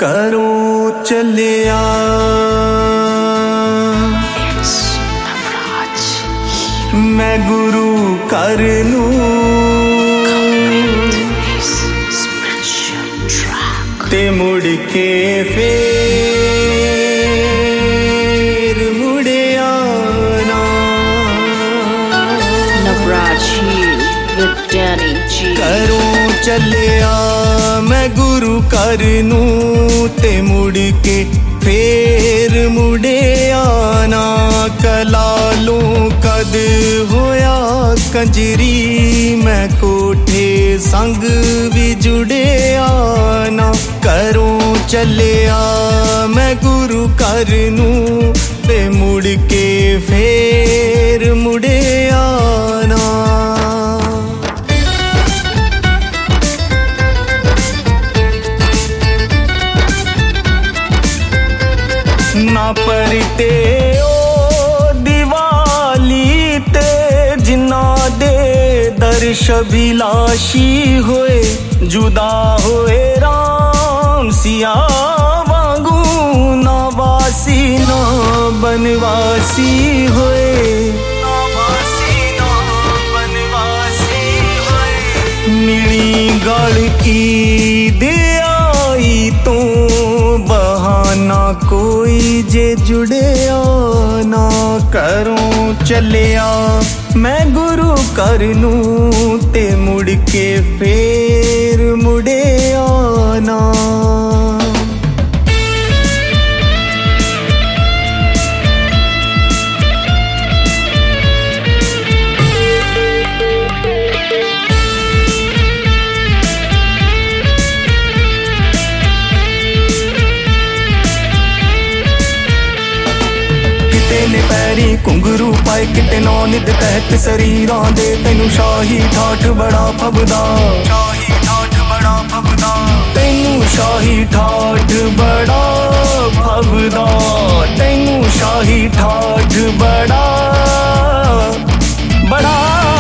ਘਰੋਂ ਚੱਲਿਆ ਮੈਂ ਗੁਰੂ ਘਰ ਨੂੰ ਤੇ ਮੁੜ ਕੇ ਫੇਰ ਮੁੜਿਆ ਨਾ। ਘਰੋਂ ਚੱਲਿਆ ਮੈਂ ਗੁਰੂ ਘਰ ਨੂੰ ਤੇ ਮੁੜ ਕੇ ਫੇਰ ਮੁੜਿਆ ਨਾ। ਕਲਾਲੋਂ ਕਦ ਹੋਇਆ ਕੰਜਰੀ ਮੈਂ ਕੋਠੇ ਸੰਗ ਵੀ ਜੁੜਿਆ ਨਾ। ਘਰੋਂ ਚੱਲਿਆ ਮੈਂ ਗੁਰੂ ਘਰ ਨੂੰ ਤੇ ਮੁੜ ਕੇ ਫੇਰ ਮੁੜਿਆ ਨਾ। ਨਾ ਪਰਤੇ ਓ ਦੀਵਾਲੀ ਤੇ ਜਿਨ੍ਹਾਂ ਦੇ ਦਰਸ਼ ਅਭਿਲਾਸ਼ੀ ਹੋਏ ਜੁਦਾ ਹੋਏ ਰਾਮ ਸਿਆ ਵਾਂਗੂ ਨਾ ਵਾਸੀ ਨਾ ਬਨਵਾਸੀ ਹੋਏ। ਮਿਲੀ ਗਲ ਕੀ ਦਿਆਈ ਤੋਂ ਬਹਾਨਾ ਕੋਈ ਜੇ ਜੁੜਿਆ ਨਾ। ਘਰੋਂ ਚੱਲਿਆ ਮੈਂ ਗੁਰੂ ਘਰ ਨੂੰ ਤੇ ਮੁੜ ਕੇ ਫੇਰ ਮੁੜਿਆ ਨਾ। ਨੇ ਪੈਰੀ ਘੁੰਗਰੂ ਪਾਏ ਕਿਤੇ ਨੌ ਨਿੱਧ ਤਹਿਤ ਸਰੀਰਾਂ ਦੇ ਤੈਨੂੰ ਸ਼ਾਹੀ ਠਾਠ ਬੜਾ ਫਬਦਾ। ਤੈਨੂੰ ਸ਼ਾਹੀ ਠਾਠ ਬੜਾ ਫਬਦਾ। ਤੈਨੂੰ ਸ਼ਾਹੀ ਠਾਠ ਬੜਾ ਫਬਦਾ।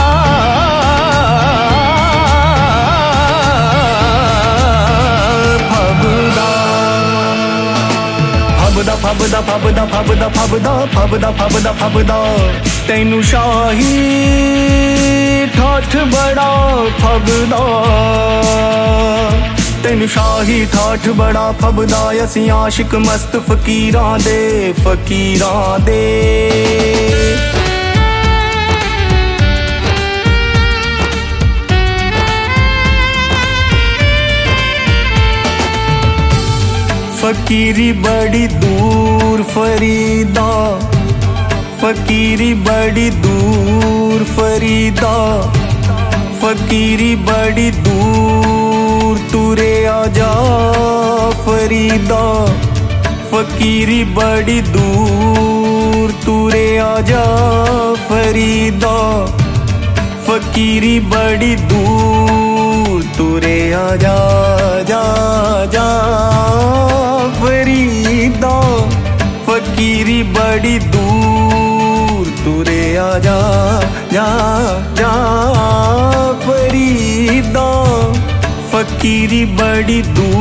ਫਬਦਾ ਤੈਨੂੰ ਸ਼ਾਹੀ ਠਾਠ ਬੜਾ ਫਬਦਾ। ਤੈਨੂੰ ਸ਼ਾਹੀ ਠਾਠ ਬੜਾ ਫਬਦਾ। ਅਸੀਂ ਆਸ਼ਿਕ ਮਸਤ ਫਕੀਰਾਂ ਦੇ फकीरी बड़ी दूर फरीदा। फकीरी बड़ी दूर फरीदा। फकीरी बड़ी दूर तुरे आजा फरीदा। फकीरी बड़ी दूर तुरे आजा फरीदा। फकीरी बड़ी दूर तुरे आजा जा जा फरीदा। फकीरी बड़ी दूर तुरे आजा जा जा फरीदा। फकीरी बड़ी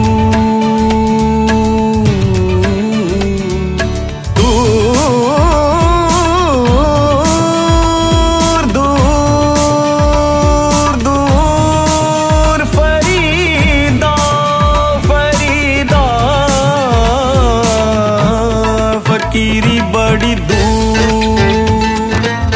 फकीरी बड़ी दूर।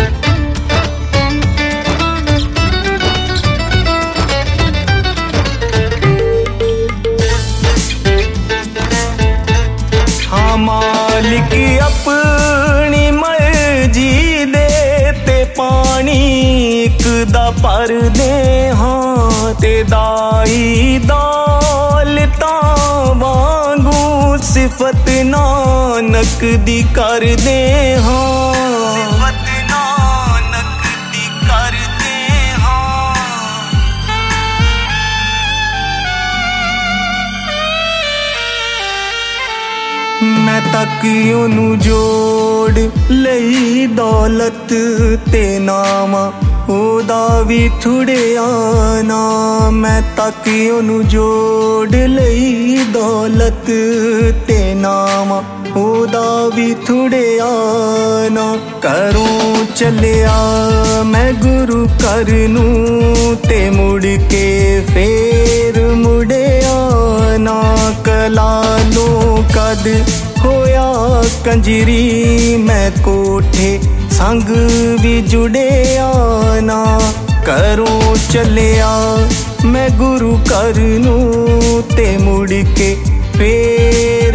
हाँ मालिक अपनी मर्जी दे ते पानी एक दा पर दे हाँ ते दाई दौलतां वांगू सिफत नानक दी कर दे हाँ। सिफत नानक दी कर दे हाँ। मैं तक ओनू जोड़ लई दौलत ते नामा ਉਹਦਾ ਵੀ ਥੁੜਿਆ ਨਾ। ਮੈਂ ਤੱਕ ਉਹਨੂੰ ਜੋੜ ਲਈ ਦੌਲਤ ਤੇ ਨਾਵਾਂ, ਉਹਦਾ ਵੀ ਥੁੜਿਆ ਨਾ। ਘਰੋਂ ਚੱਲਿਆ ਮੈਂ ਗੁਰੂ ਘਰ ਨੂੰ ਤੇ ਮੁੜ ਕੇ ਫੇਰ ਮੁੜਿਆ ਨਾ। ਕਲਾਲੋਂ ਕਦ ਹੋਇਆ ਕੰਜਰੀ, ਮੈਂ ਕੋਠੇ ਸੰਗ ਵੀ ਜੁੜਿਆ ਨਾ। ਘਰੋਂ ਚੱਲਿਆ ਮੈਂ ਗੁਰੂ ਘਰ ਨੂੰ ਤੇ ਮੁੜ ਕੇ ਫੇਰ